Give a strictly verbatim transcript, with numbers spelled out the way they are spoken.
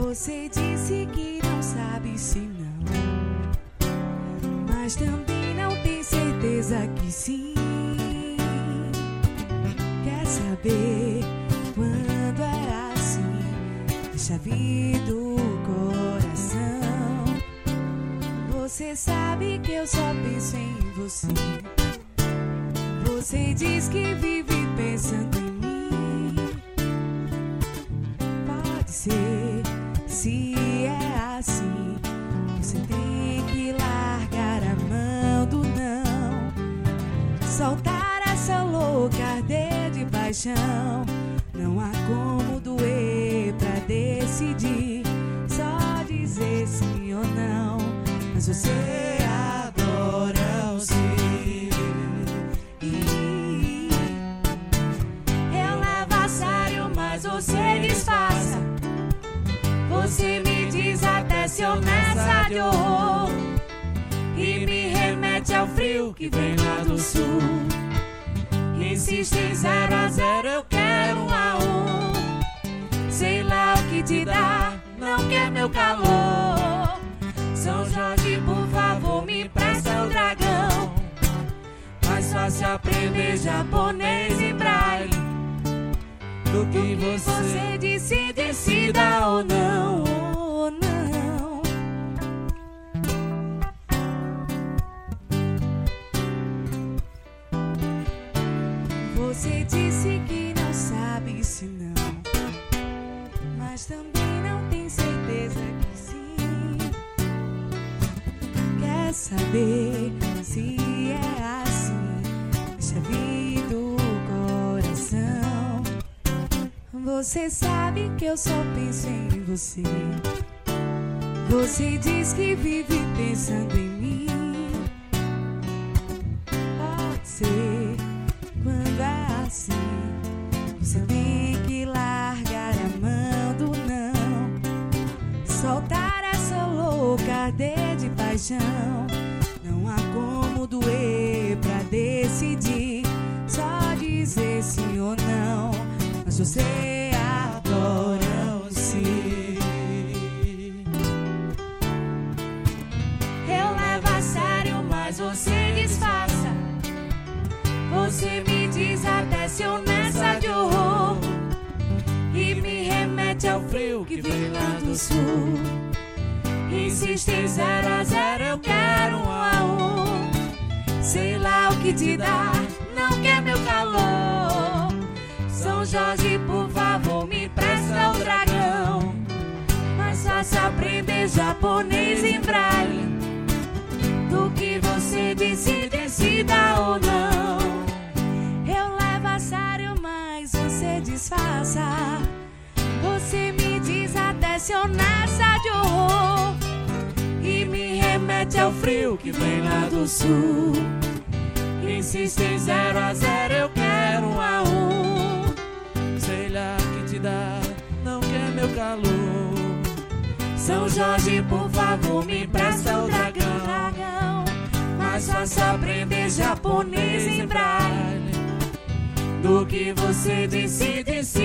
Você disse que não sabe se não, mas também não tem certeza que sim. Quer saber quando é assim? Deixa vir do coração. Você sabe que eu só penso em você. Você diz que vive pensando em mim. Pode ser, se é assim, você tem que largar a mão do não. Soltar essa louca arder de paixão. Não há como doer pra decidir. Só dizer sim ou não. Mas você adora o sim. Você disfarça, você me diz até se honesta de horror, e me remete ao frio que vem lá do sul. Insiste em zero a zero, eu quero um a um. Sei lá o que te dá, não quer meu calor. São Jorge, por favor, me presta o dragão. Mais fácil aprender japonês e braille do que você, você disse, decida ou não, ou não. Você disse que não sabe se não, mas também não tem certeza que sim. Quer saber se é assim? Deixa vir do coração. Você sabe que eu só penso em você. Você diz que vive pensando em mim. Pode ser, quando é assim, você tem que largar a mão do não. Soltar essa louca arder de paixão. Não há como doer pra decidir. Só dizer sim ou não. Mas você adora o sim. Eu levo a sério, mas você disfarça. Você me diz até se honesta de horror, e me remete ao frio que vem lá do sul. Insiste em zero a zero, eu quero um a um. Sei lá o que te dá, não quer meu calor. São Jorge, por favor, me presta o dragão. Mais fácil aprender japonês em braille do que você disse, decida ou não. Eu levo a sério, mas você disfarça. Você me diz até se honesta de horror, e me remete ao frio que vem lá do sul. Insiste em zero a zero, eu quero um a um. Sei lá o que te dá, não quer meu calor. São Jorge, por favor, me presta o dragão. Mais fácil aprender japonês em braille do que você disse, disse